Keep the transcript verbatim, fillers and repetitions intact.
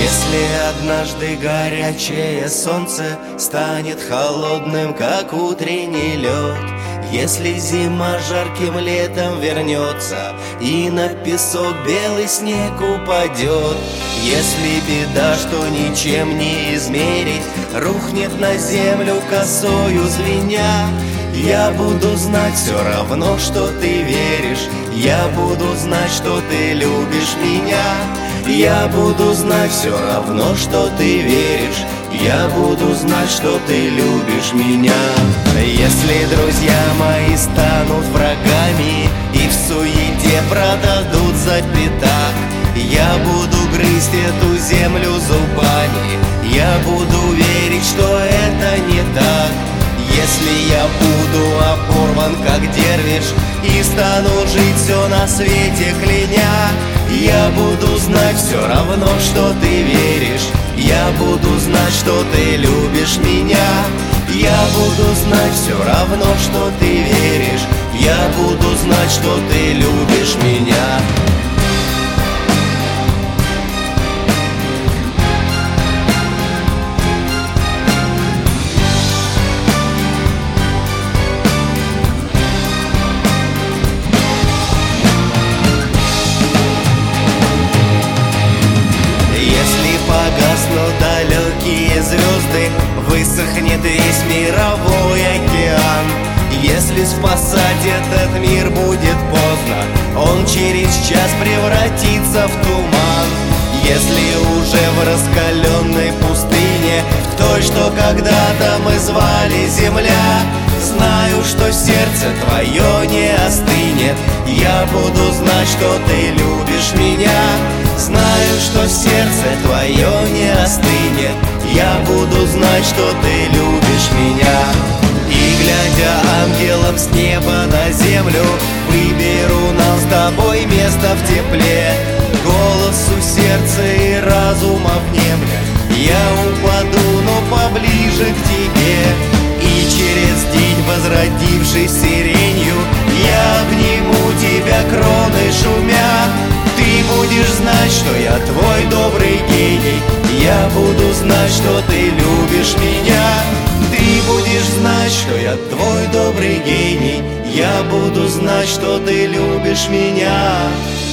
Если однажды горячее солнце станет холодным, как утренний лед, если зима жарким летом вернется и на песок белый снег упадет, если беда, что ничем не измерить, рухнет на землю косою звеня, я буду знать все равно, что ты веришь, я буду знать, что ты любишь меня. Я буду знать все равно, что ты веришь, я буду знать, что ты любишь меня. Если друзья мои станут врагами и в суете продадут за пятак, я буду грызть эту землю зубами, я буду верить, что это не так. Если я буду оборван, как дервиш, и стану жить все на свете кляня, я буду знать все равно, что ты веришь, я буду знать, что ты любишь меня. Я буду знать все равно, что ты веришь, я буду знать, что ты любишь меня. Погаснут далекие звезды, высохнет весь мировой океан. Если спасать этот мир будет поздно, он через час превратится в туман. Если уже в раскаленной пустыне, в той, что когда-то мы звали земля, знаю, что сердце твое не остынет, я буду знать, что ты любишь меня. Знаю, что сердце твое не остынет, я буду знать, что ты любишь меня. И глядя ангелом с неба на землю, выберу нам с тобой место в тепле. Голосу сердца и разума внемля, я упаду, но поближе к тебе. И через день, возродившись сиренью, я обниму тебя кроной шумя. Ты будешь знать, что я твой добрый гений, я буду знать, что ты любишь меня. Ты будешь знать, что я твой добрый гений, я буду знать, что ты любишь меня.